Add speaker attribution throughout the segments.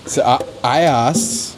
Speaker 1: So I asked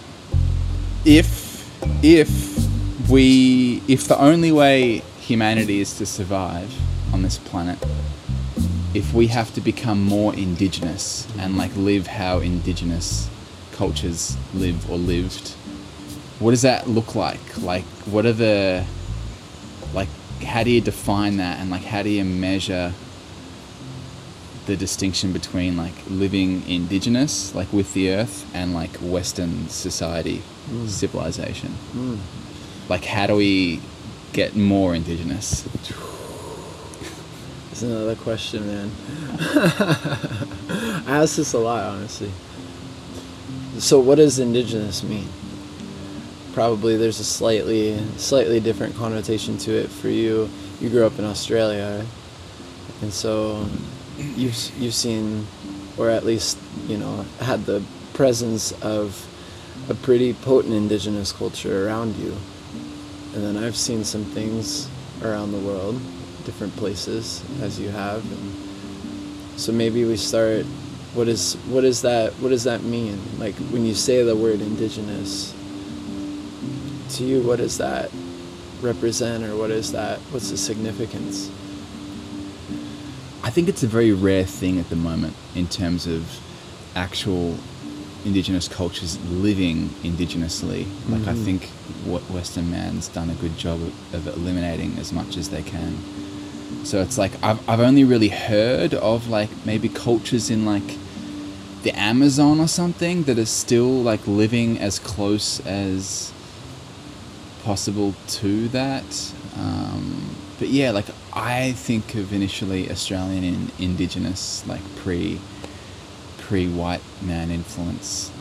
Speaker 1: if the only way humanity is to survive on this planet, if we have to become more indigenous and like live how indigenous cultures live or lived, what does that look like? Like, what are the, like, how do you define that, and like how do you measure the distinction between like living indigenous, like with the earth, and like Western society, civilization? Like, how do we get more indigenous?
Speaker 2: That's another question, man. I ask this a lot, honestly. So what does indigenous mean? Probably there's a slightly different connotation to it for you. You grew up in Australia, right? And so you've seen, or at least, you know, had the presence of a pretty potent indigenous culture around you. And then I've seen some things around the world, different places, as you have. And so maybe we start, what does that mean? Like, when you say the word indigenous, to you, what does that represent, or what's the significance?
Speaker 1: I think it's a very rare thing at the moment in terms of actual indigenous cultures living indigenously. Like, I think what Western man's done a good job of eliminating as much as they can. So it's like I've only really heard of like maybe cultures in like the Amazon or something that are still like living as close as possible to that. But yeah, like I think of initially Australian and indigenous, like pre-white man influence.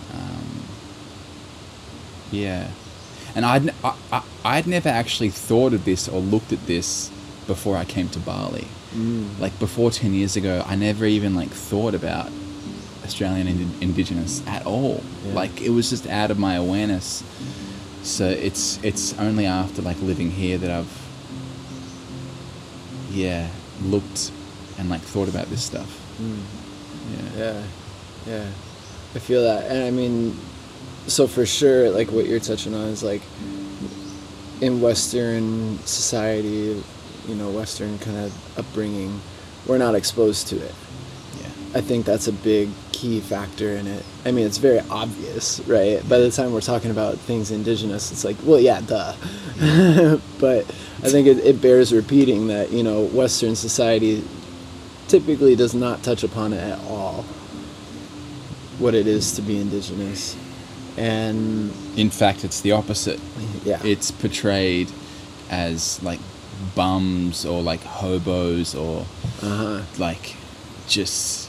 Speaker 1: Yeah, and I'd never actually thought of this or looked at this before I came to Bali. Like before 10 years ago, I never even like thought about Australian indigenous at all. Yeah. Like it was just out of my awareness. So it's only after like living here that I've looked and like thought about this stuff.
Speaker 2: Yeah. I feel that. And I mean, so for sure, like what you're touching on is like in Western society, you know, Western kind of upbringing, we're not exposed to it.
Speaker 1: Yeah.
Speaker 2: I think that's a big key factor in it. I mean, it's very obvious, right? By the time we're talking about things indigenous, it's like, well, yeah, duh. But I think it bears repeating that, you know, Western society typically does not touch upon it at all, what it is to be indigenous. And
Speaker 1: in fact, it's the opposite.
Speaker 2: Yeah.
Speaker 1: It's portrayed as like bums or like hobos or like just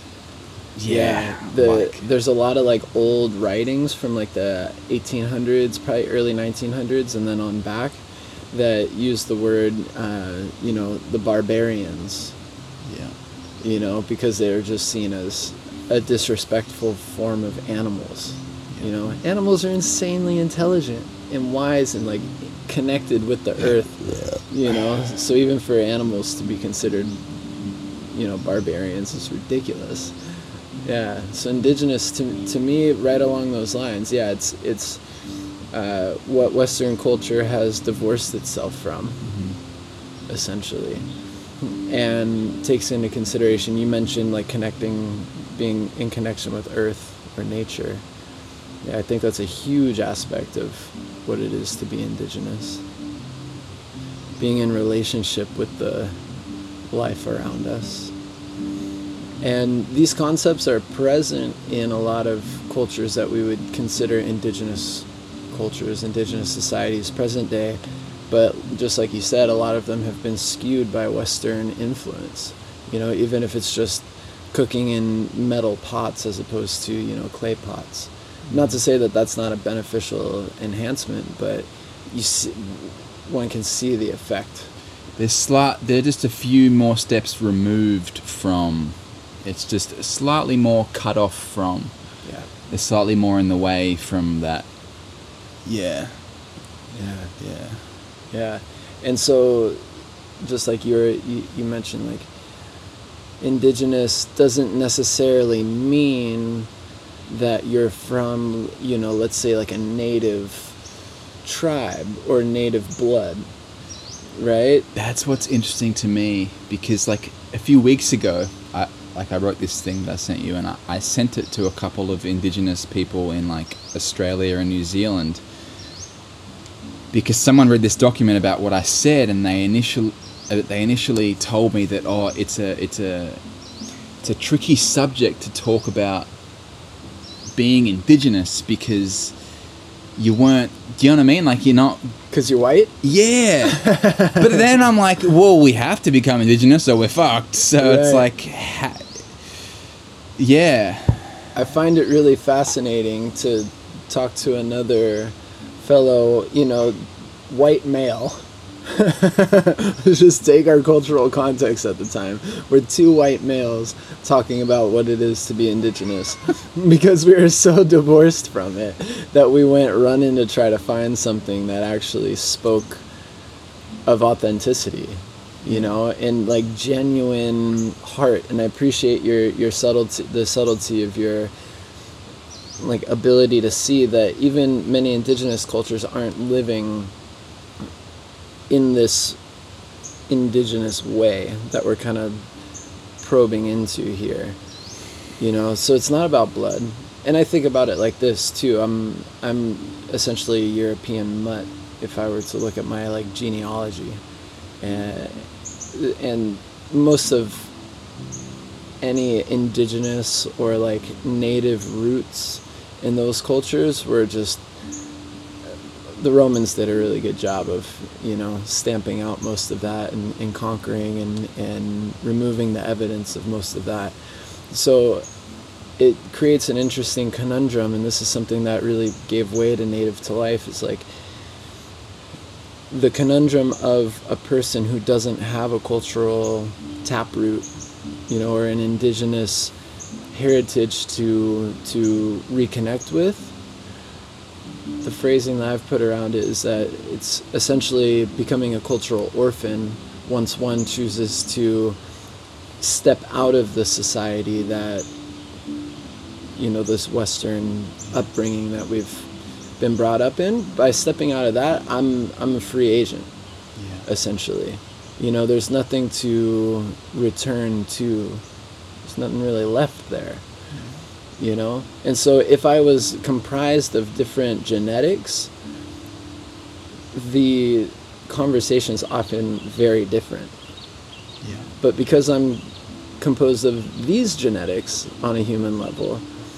Speaker 2: there's a lot of like old writings from like the 1800s, probably early 1900s, and then on back, that use the word you know, the barbarians, you know, because they're just seen as a disrespectful form of animals. You know, animals are insanely intelligent and wise and like connected with the earth, you know, so even for animals to be considered, you know, barbarians is ridiculous. Yeah, so indigenous to me, right along those lines, it's what Western culture has divorced itself from, essentially, and takes into consideration, you mentioned like being in connection with earth or nature. Yeah, I think that's a huge aspect of what it is to be indigenous. Being in relationship with the life around us. And these concepts are present in a lot of cultures that we would consider indigenous cultures, indigenous societies, present day. But just like you said, a lot of them have been skewed by Western influence. You know, even if it's just cooking in metal pots as opposed to, you know, clay pots. Not to say that that's not a beneficial enhancement, but one can see the effect.
Speaker 1: They're just a few more steps removed from. It's just slightly more cut off from.
Speaker 2: Yeah.
Speaker 1: They're slightly more in the way from that. Yeah.
Speaker 2: And so, just like you mentioned, like indigenous doesn't necessarily mean that you're from, let's say like a native tribe or native blood, right?
Speaker 1: That's what's interesting to me, because like a few weeks ago, I wrote this thing that I sent you, and I sent it to a couple of Indigenous people in like Australia and New Zealand, because someone read this document about what I said, and they initially told me that, oh, it's a tricky subject to talk about being Indigenous, because you weren't, do you know what I mean? Like, you're not...
Speaker 2: Because you're white?
Speaker 1: Yeah. But then I'm like, well, we have to become Indigenous or we're fucked. So
Speaker 2: Right.
Speaker 1: it's like, yeah.
Speaker 2: I find it really fascinating to talk to another fellow, white male. Just take our cultural context at the time. We're two white males talking about what it is to be Indigenous, because we were so divorced from it that we went running to try to find something that actually spoke of authenticity, and like genuine heart. And I appreciate your subtlety, the subtlety of your like ability to see that even many Indigenous cultures aren't living in this Indigenous way that we're kind of probing into here, so it's not about blood. And I think about it like this too. I'm essentially a European mutt if I were to look at my like genealogy, and most of any Indigenous or like native roots in those cultures were just, the Romans did a really good job of, stamping out most of that and conquering and removing the evidence of most of that. So it creates an interesting conundrum, and this is something that really gave way to Native to Life. It's like the conundrum of a person who doesn't have a cultural taproot, or an Indigenous heritage to reconnect with. The phrasing that I've put around it is that it's essentially becoming a cultural orphan once one chooses to step out of the society that, this Western upbringing that we've been brought up in. By stepping out of that, I'm a free agent, essentially. There's nothing to return to. There's nothing really left there. And so if I was comprised of different genetics, the conversation's often very different.
Speaker 1: Yeah.
Speaker 2: But because I'm composed of these genetics on a human level,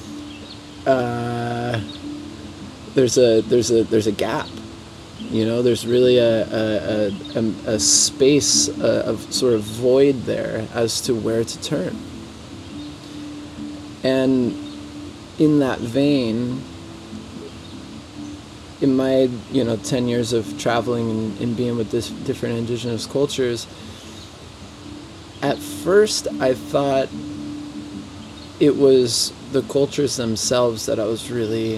Speaker 2: there's a gap. There's really a space of sort of void there as to where to turn. And in that vein, in my 10 years of traveling and being with this different Indigenous cultures, at first I thought it was the cultures themselves that I was really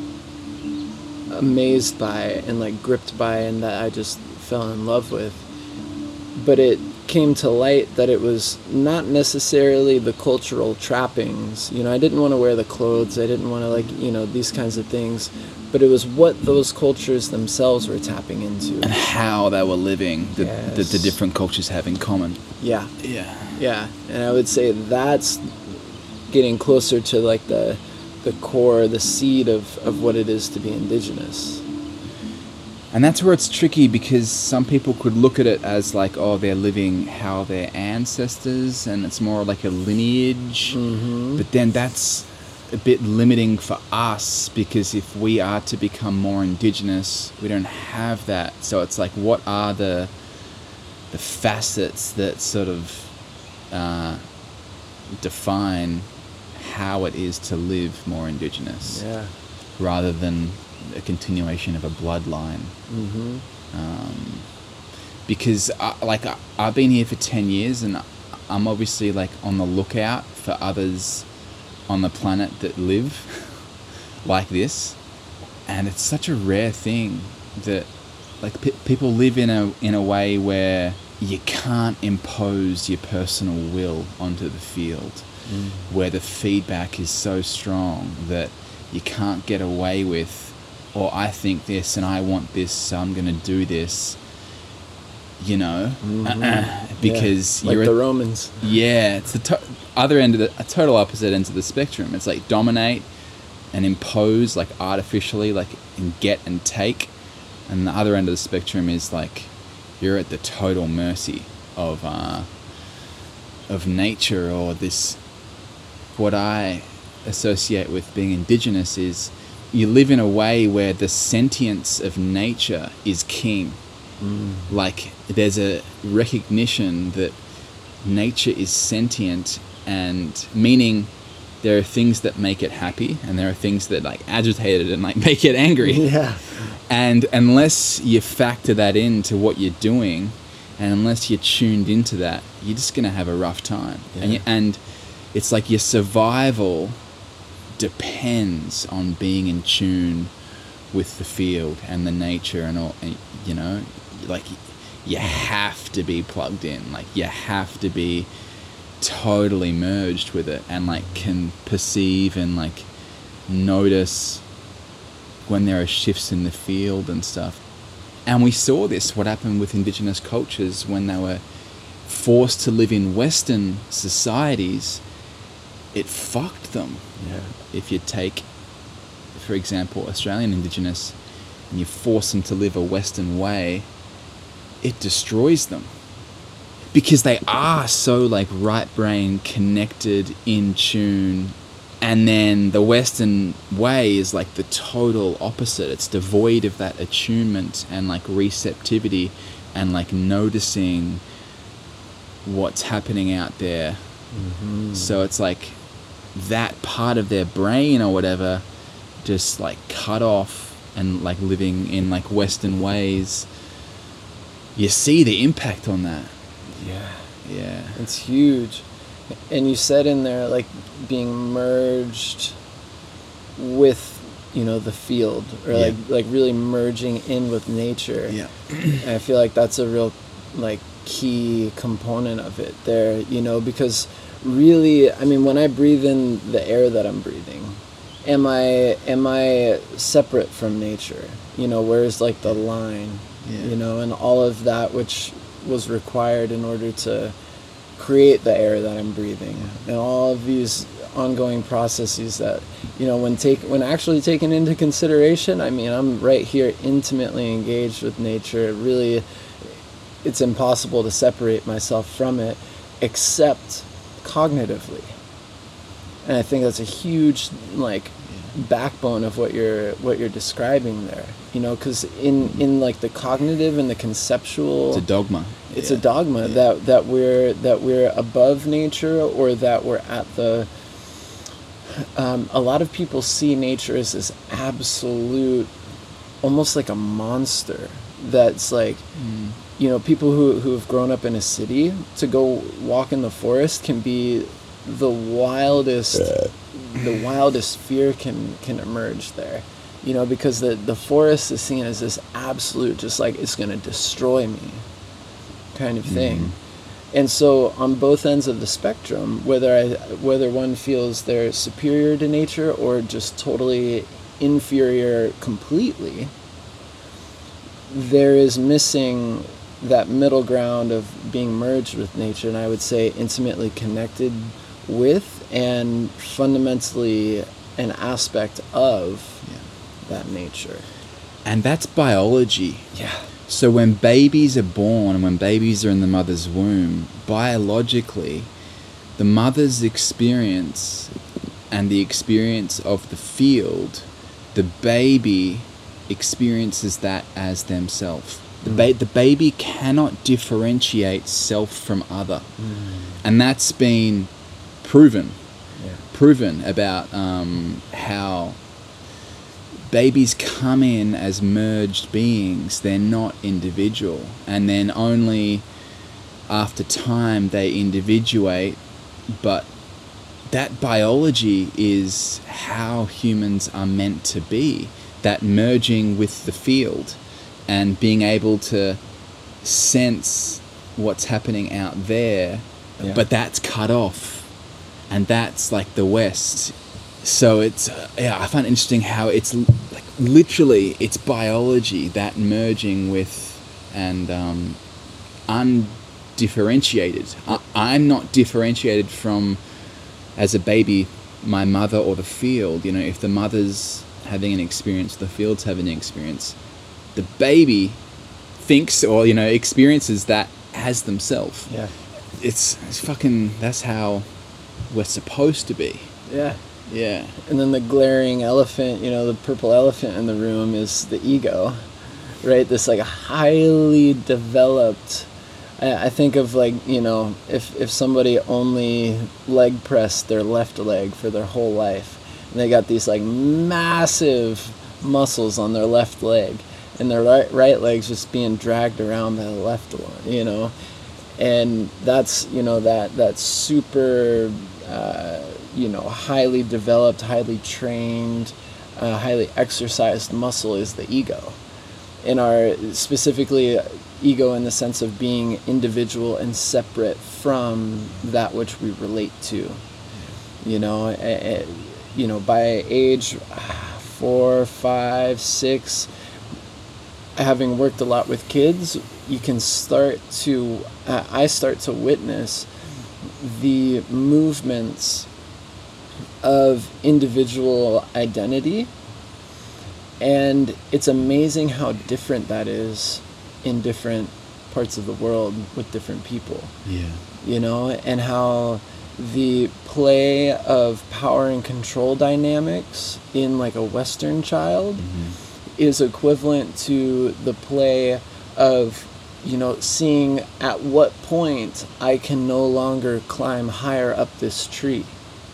Speaker 2: amazed by and like gripped by, and that I just fell in love with. But it came to light that it was not necessarily the cultural trappings. I didn't want to wear the clothes, I didn't want to these kinds of things, but it was what those cultures themselves were tapping into.
Speaker 1: And how they were living, the
Speaker 2: Yes.
Speaker 1: different cultures have in common.
Speaker 2: Yeah.
Speaker 1: Yeah.
Speaker 2: And I would say that's getting closer to like the core, the seed of what it is to be Indigenous.
Speaker 1: And that's where it's tricky, because some people could look at it as like, oh, they're living how their ancestors, and it's more like a lineage.
Speaker 2: Mm-hmm.
Speaker 1: But then that's a bit limiting for us, because if we are to become more Indigenous, we don't have that. So it's like, what are the facets that sort of define how it is to live more Indigenous, rather than a continuation of a bloodline?
Speaker 2: Mm-hmm.
Speaker 1: Because I've been here for 10 years, and I'm obviously like on the lookout for others on the planet that live like this, and it's such a rare thing that like people live in a way where you can't impose your personal will onto the field, where the feedback is so strong that you can't get away with, or I think this and I want this, so I'm going to do this, you know, because
Speaker 2: like
Speaker 1: you're
Speaker 2: the Romans.
Speaker 1: Yeah, it's the other end of a total opposite ends of the spectrum. It's like dominate and impose, like artificially, like and get and take, and the other end of the spectrum is like you're at the total mercy of nature, or this. What I associate with being indigenous is you live in a way where the sentience of nature is king. Like there's a recognition that nature is sentient, and meaning there are things that make it happy and there are things that like agitate it and like make it angry.
Speaker 2: Yeah.
Speaker 1: And unless you factor that into what you're doing, and unless you're tuned into that, you're just gonna have a rough time.
Speaker 2: Yeah.
Speaker 1: And it's like your survival depends on being in tune with the field and the nature and all, and, you know, like you have to be plugged in, like you have to be totally merged with it, and like can perceive and like notice when there are shifts in the field and stuff. And we saw this, what happened with indigenous cultures when they were forced to live in Western societies. It fucked them.
Speaker 2: Yeah.
Speaker 1: If you take, for example, Australian indigenous, and you force them to live a Western way, it destroys them. Because they are so like right brain connected, in tune, and then the Western way is like the total opposite. It's devoid of that attunement and like receptivity and like noticing what's happening out there. So it's like that part of their brain or whatever just like cut off, and like living in like Western ways, you see the impact on that. Yeah,
Speaker 2: It's huge. And you said in there like being merged with, you know, the field, or like really merging in with nature. And I feel like that's a real like key component of it there, you know, because really, I mean, when I breathe in the air that I'm breathing, am I separate from nature? You know, where's like the line, you know, and all of that which was required in order to create the air that I'm breathing, and all of these ongoing processes that, you know, when actually taken into consideration, I mean, I'm right here intimately engaged with nature. Really, it's impossible to separate myself from it, except cognitively. And I think that's a huge like backbone of what you're describing there, you know, because in like the cognitive and the conceptual,
Speaker 1: it's a dogma.
Speaker 2: It's a dogma that we're above nature, or that we're at the a lot of people see nature as this absolute, almost like a monster that's like, you know, people who have grown up in a city, to go walk in the forest can be the wildest fear can emerge there, you know, because the forest is seen as this absolute, just like it's going to destroy me kind of thing. And so on both ends of the spectrum, whether one feels they're superior to nature or just totally inferior completely, there is missing that middle ground of being merged with nature, and I would say intimately connected with, and fundamentally an aspect of that nature.
Speaker 1: And that's biology.
Speaker 2: Yeah.
Speaker 1: So when babies are born and when babies are in the mother's womb, biologically, the mother's experience and the experience of the field, the baby experiences that as themselves. The baby cannot differentiate self from other. And that's been proven about how babies come in as merged beings. They're not individual, and then only after time they individuate. But that biology is how humans are meant to be, that merging with the field and being able to sense what's happening out there,
Speaker 2: Yeah.
Speaker 1: but that's cut off, and that's like the West. So it's I find it interesting how it's like literally it's biology that merging with and undifferentiated. I'm not differentiated from, as a baby, my mother or the field. You know, if the mother's having an experience, the field's having an experience, the baby thinks or experiences that as themselves.
Speaker 2: Yeah.
Speaker 1: It's fucking, that's how we're supposed to be.
Speaker 2: Yeah.
Speaker 1: Yeah.
Speaker 2: And then the glaring elephant, the purple elephant in the room is the ego, right? This like highly developed, I think of like, if somebody only leg pressed their left leg for their whole life, and they got these like massive muscles on their left leg, and their right leg's just being dragged around by the left one, and that's, that super, highly developed, highly trained, highly exercised muscle is the ego. In our, specifically, ego in the sense of being individual and separate from that which we relate to. By age 4, 5, 6, having worked a lot with kids, you can I start to witness the movements of individual identity, and it's amazing how different that is in different parts of the world with different people.
Speaker 1: Yeah.
Speaker 2: And how the play of power and control dynamics in like a Western child is equivalent to the play of seeing at what point I can no longer climb higher up this tree.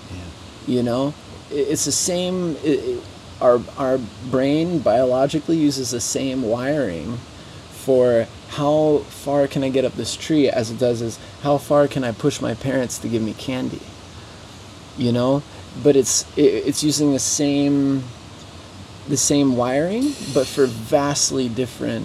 Speaker 2: It's the same. Our brain biologically uses the same wiring for how far can I get up this tree as it does as how far can I push my parents to give me candy. But it's using the same wiring, but for vastly different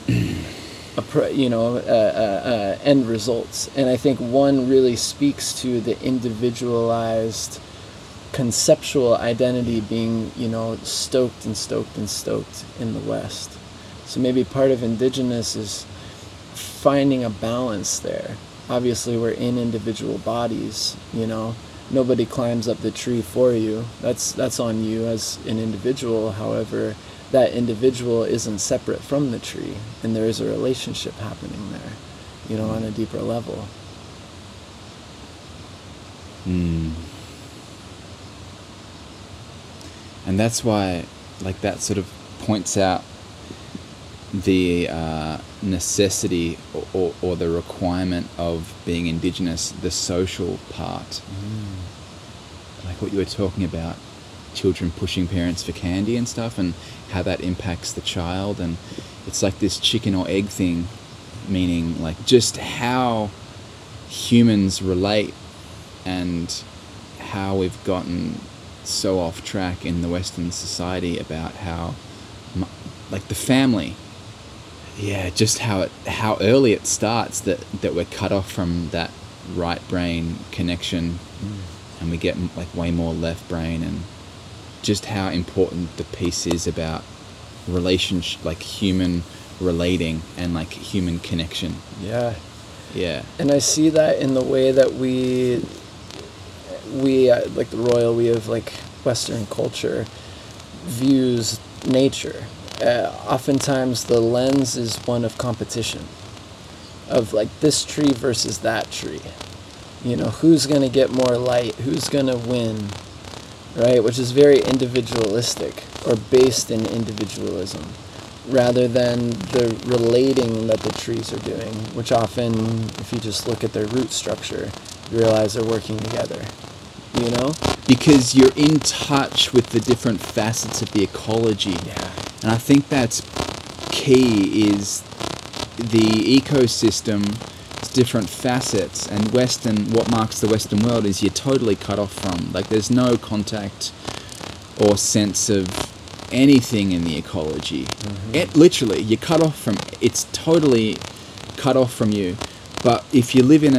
Speaker 2: end results. And I think one really speaks to the individualized conceptual identity being, stoked and stoked and stoked in the West. So maybe part of indigenous is finding a balance there. Obviously we're in individual bodies, nobody climbs up the tree for you. That's on you as an individual. However, that individual isn't separate from the tree, and there is a relationship happening there, on a deeper level.
Speaker 1: And that's why, like, that sort of points out the necessity or the requirement of being indigenous, the social part. Like what you were talking about, children pushing parents for candy and stuff, and how that impacts the child. And it's like this chicken or egg thing, meaning like just how humans relate and how we've gotten so off track in the Western society about how like the family, just how early it starts that we're cut off from that right brain connection, and we get like way more left brain, and just how important the piece is about relationship, like human relating and like human connection.
Speaker 2: Yeah.
Speaker 1: And
Speaker 2: I see that in the way that we like the royal we of like Western culture views nature. Oftentimes the lens is one of competition, of like this tree versus that tree. Who's going to get more light, who's going to win, right? Which is very individualistic or based in individualism, rather than the relating that the trees are doing, which often, if you just look at their root structure, you realize they're working together.
Speaker 1: Because you're in touch with the different facets of the ecology. And I think that's key, is the ecosystem, different facets, and what marks the Western world is you're totally cut off from. Like there's no contact or sense of anything in the ecology. It literally, you're cut off from, it's totally cut off from you. But if you live in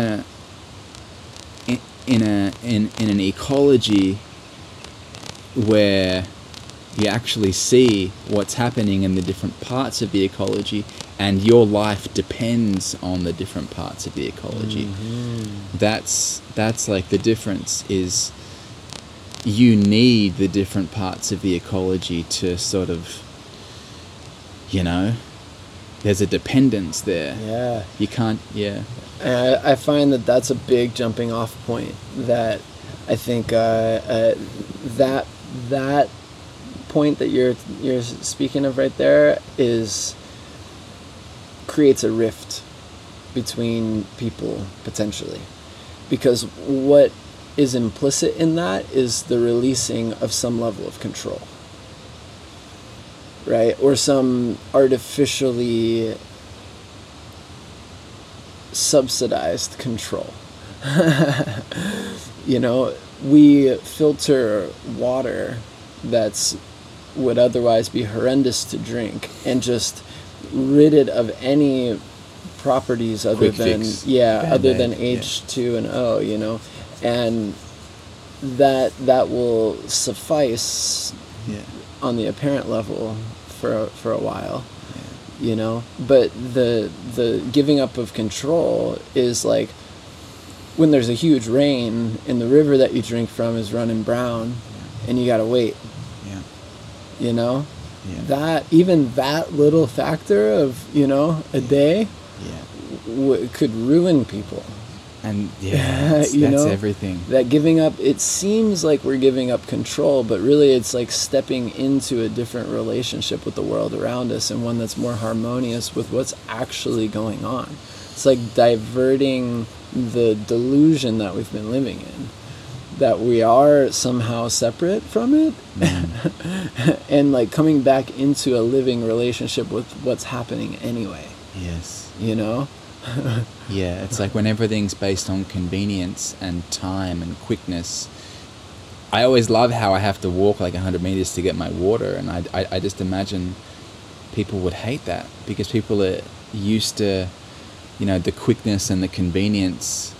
Speaker 1: an ecology where you actually see what's happening in the different parts of the ecology, and your life depends on the different parts of the ecology, that's like the difference. Is you need the different parts of the ecology to sort of, there's a dependence there.
Speaker 2: Yeah.
Speaker 1: You can't, yeah.
Speaker 2: And I find that that's a big jumping off point, that I think that point that you're speaking of right there creates a rift between people, potentially, because what is implicit in that is the releasing of some level of control, right? Or some artificially subsidized control. We filter water that's would otherwise be horrendous to drink, and just rid it of any properties other than H2O, and that will suffice on the apparent level for a while, but the giving up of control is like when there's a huge rain and the river that you drink from is running brown, and you gotta wait. That even that little factor of a day could ruin people.
Speaker 1: And that's everything.
Speaker 2: That giving up, it seems like we're giving up control, but really it's like stepping into a different relationship with the world around us, and one that's more harmonious with what's actually going on. It's like diverting the delusion that we've been living in, that we are somehow separate from it, and like coming back into a living relationship with what's happening anyway.
Speaker 1: Yes.
Speaker 2: Yeah,
Speaker 1: it's like when everything's based on convenience and time and quickness. I always love how I have to walk like 100 meters to get my water, and I just imagine people would hate that, because people are used to, the quickness and the convenience,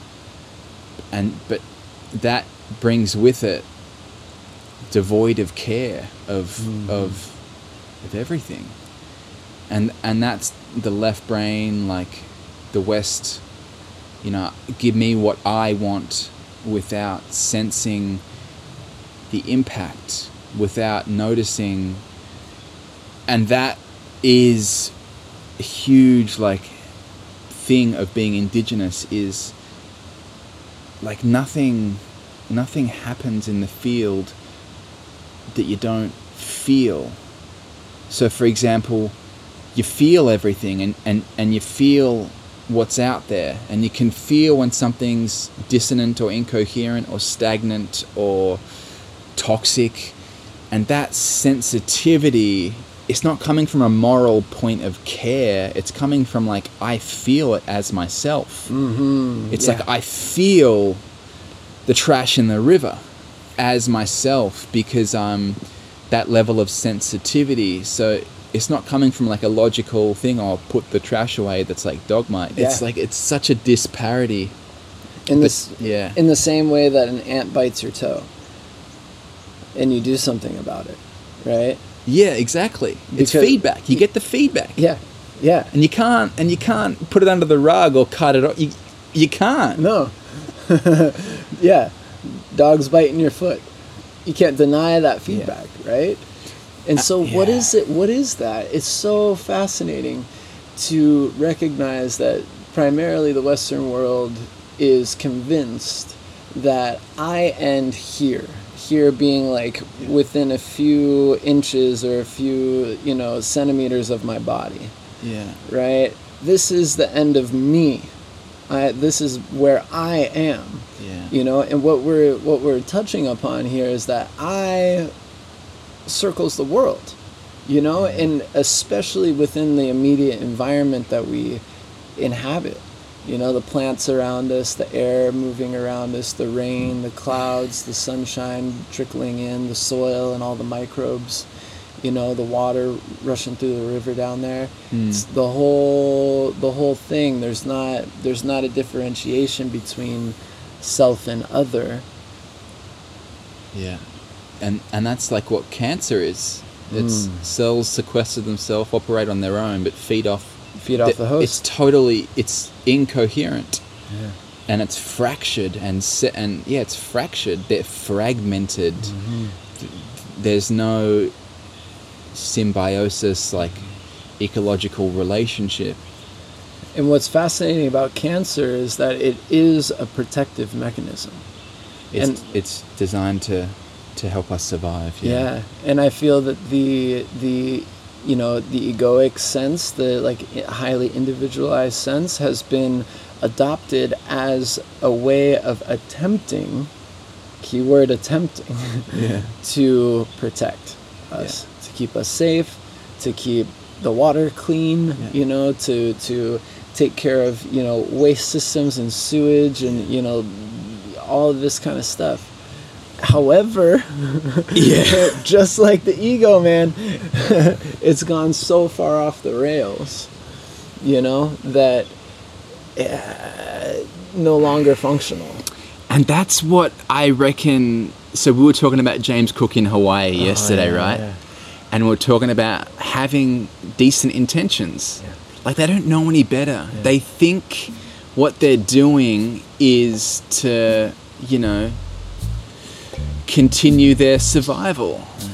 Speaker 1: but that brings with it devoid of care of everything, and that's the left brain, like the West, give me what I want without sensing the impact, without noticing. And that is a huge thing of being indigenous, is like nothing happens in the field that you don't feel. So for example, you feel everything, and you feel what's out there, and you can feel when something's dissonant or incoherent or stagnant or toxic, and that sensitivity, it's not coming from a moral point of care, it's coming from I feel it as myself. It's like I feel the trash in the river as myself, because I'm that level of sensitivity. So it's not coming from a logical thing, I'll put the trash away, that's like dogma. It's it's such a disparity.
Speaker 2: In the same way that an ant bites your toe and you do something about it, right?
Speaker 1: Yeah, exactly. It's feedback. You get the feedback.
Speaker 2: Yeah.
Speaker 1: And you can't put it under the rug or cut it off. You can't.
Speaker 2: No. Yeah. Dogs biting your foot. You can't deny that feedback, right? And so what is it? What is that? It's so fascinating to recognize that primarily the Western world is convinced that I end here being within a few inches or a few, centimeters of my body.
Speaker 1: Yeah.
Speaker 2: Right? This is the end of me. This is where I am.
Speaker 1: Yeah.
Speaker 2: And what we're touching upon here is that I circles the world, and especially within the immediate environment that we inhabit. The plants around us, the air moving around us, the rain, the clouds, the sunshine trickling in, the soil and all the microbes, You know, the water rushing through the river down there.
Speaker 1: Mm.
Speaker 2: It's the whole thing. There's not a differentiation between self and other.
Speaker 1: Yeah. And that's like what cancer is. It's cells sequester themselves, operate on their own, but feed off
Speaker 2: the host.
Speaker 1: It's incoherent.
Speaker 2: Yeah.
Speaker 1: And it's fractured it's fractured. They're fragmented.
Speaker 2: Mm-hmm.
Speaker 1: There's no symbiosis, like ecological relationship.
Speaker 2: And what's fascinating about cancer is that it is a protective mechanism.
Speaker 1: It's designed to help us survive.
Speaker 2: Yeah. And I feel that the egoic sense, the like highly individualized sense, has been adopted as a way of attempting, keyword attempting, to protect us, to keep us safe, to keep the water clean, to take care of, waste systems and sewage and, all of this kind of stuff. However, just like the ego, man, it's gone so far off the rails, that no longer functional.
Speaker 1: And that's what I reckon. So we were talking about James Cook in Hawaii yesterday, right?
Speaker 2: Yeah.
Speaker 1: And we're talking about having decent intentions.
Speaker 2: Yeah.
Speaker 1: Like, they don't know any better.
Speaker 2: Yeah.
Speaker 1: They think what they're doing is to, continue their survival.